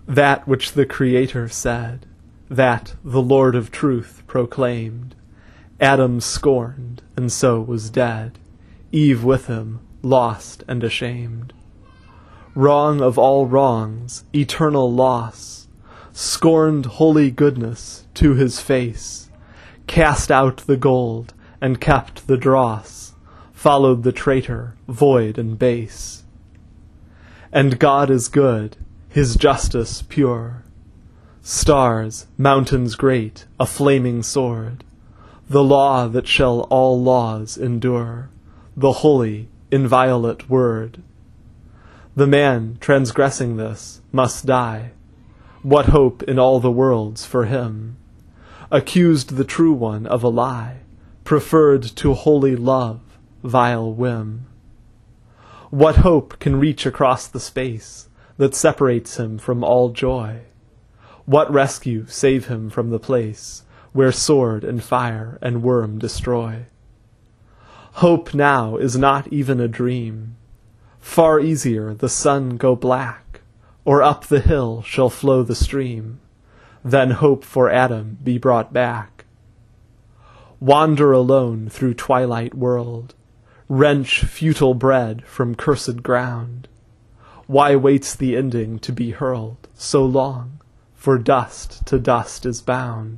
That which the Creator said, that the Lord of truth proclaimed, Adam scorned, and so was dead, Eve with him, lost and ashamed. Wrong of all wrongs, eternal loss, scorned holy goodness to his face, cast out the gold and kept the dross, followed the traitor, void and base. And God is good, his justice pure. Stars, mountains great, a flaming sword, the law that shall all laws endure, the holy, inviolate word. The man transgressing this must die. What hope in all the worlds for him? Accused the true one of a lie, preferred to holy love, vile whim. What hope can reach across the space that separates him from all joy? What rescue save him from the place where sword and fire and worm destroy? Hope now is not even a dream. Far easier the sun go black, or up the hill shall flow the stream, than hope for Adam be brought back. Wander alone through twilight world, wrench futile bread from cursed ground. Why waits the ending to be hurled so long? For dust to dust is bound.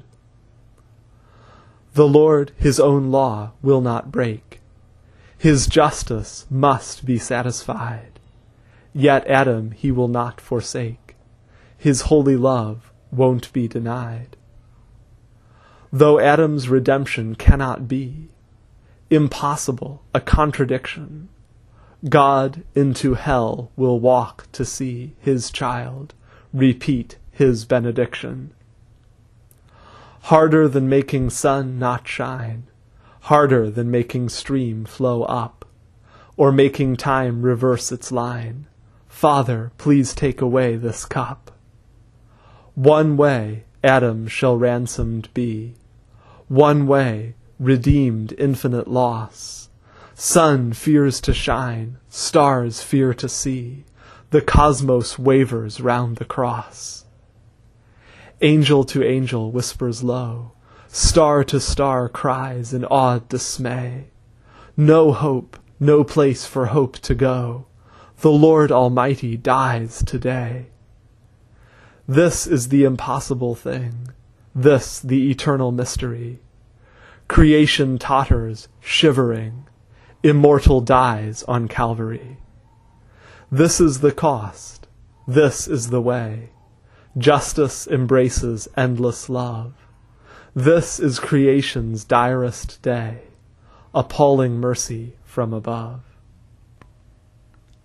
The Lord his own law will not break. His justice must be satisfied. Yet Adam he will not forsake. His holy love won't be denied. Though Adam's redemption cannot be, impossible, a contradiction, God into hell will walk to see his child repeat his benediction. Harder than making sun not shine, harder than making stream flow up, or making time reverse its line. Father, please take away this cup. One way Adam shall ransomed be, one way redeemed infinite loss. Sun fears to shine, stars fear to see, the cosmos wavers round the cross. Angel to angel whispers low, star to star cries in awed dismay. No hope, no place for hope to go. The Lord Almighty dies today. This is the impossible thing, this the eternal mystery. Creation totters, shivering, immortal dies on Calvary. This is the cost, this is the way. Justice embraces endless love. This is creation's direst day, appalling mercy from above.